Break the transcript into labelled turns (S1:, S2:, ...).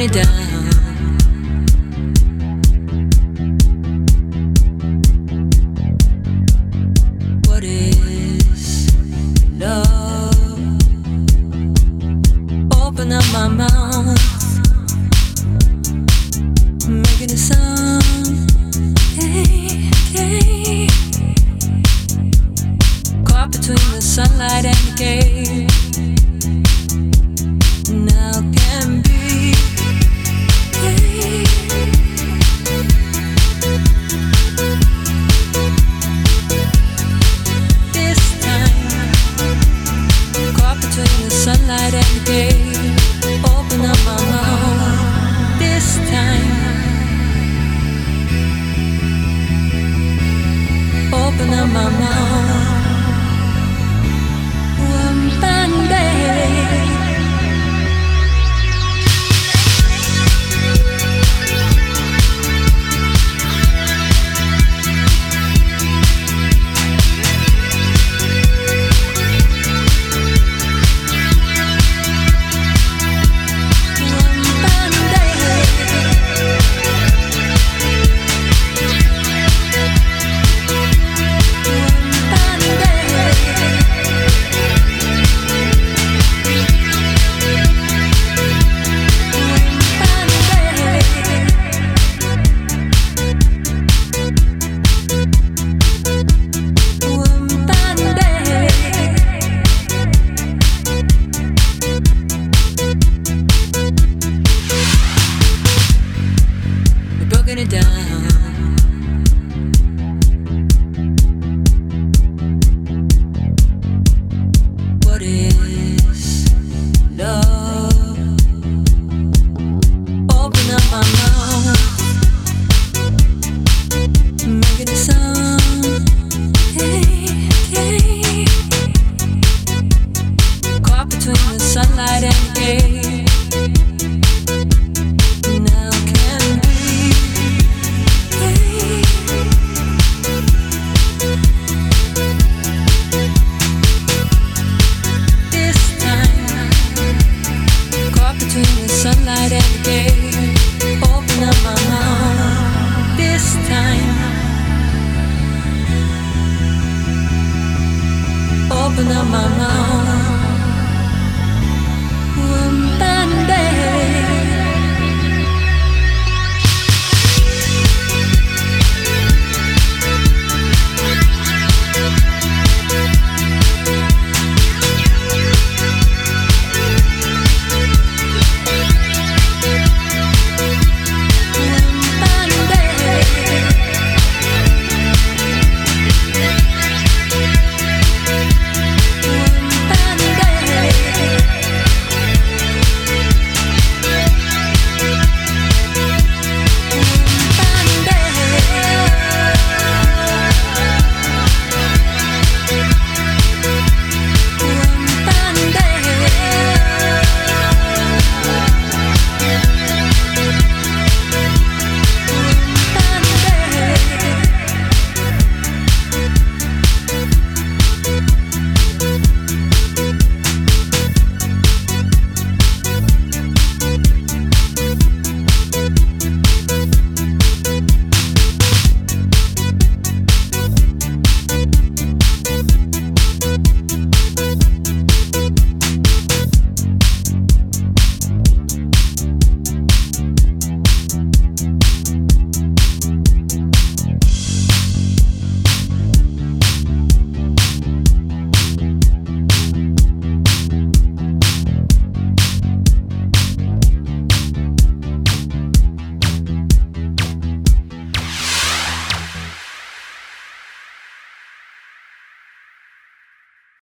S1: it down. What is love? Open up my mouth, making a sound. Hey, hey. Caught between the sunlight and the gate. Now can be. Hey. This time, caught between the sunlight and the gate. Open up my mouth. This time, open up my mouth. One Sunday. It down. What is love? Open up my mouth, making a sound. Hey, hey. Caught between the sunlight and the gate.